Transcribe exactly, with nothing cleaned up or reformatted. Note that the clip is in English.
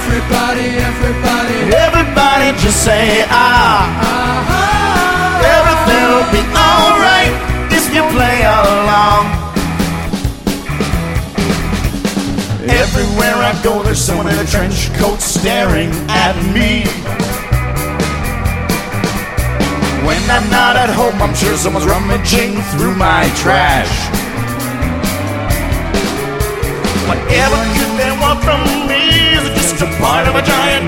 Everybody, everybody, everybody just say ah. uh-huh. Everything will be alright if you play along. Everywhere I go, there's someone in a trench coat staring at me. When I'm not at home, I'm sure someone's rummaging through my trash. Whatever could they want from me is just a part of a giant